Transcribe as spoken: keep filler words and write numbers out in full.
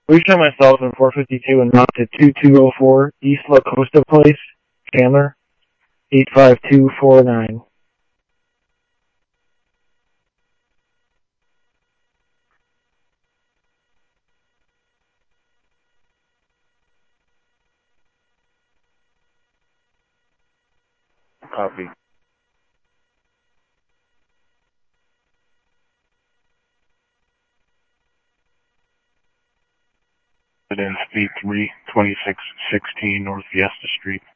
Reach on myself in four fifty-two and mount to two two zero four East La Costa Place, Chandler, eight five two four nine. Copy. In speed three, twenty-six sixteen North Fiesta Street.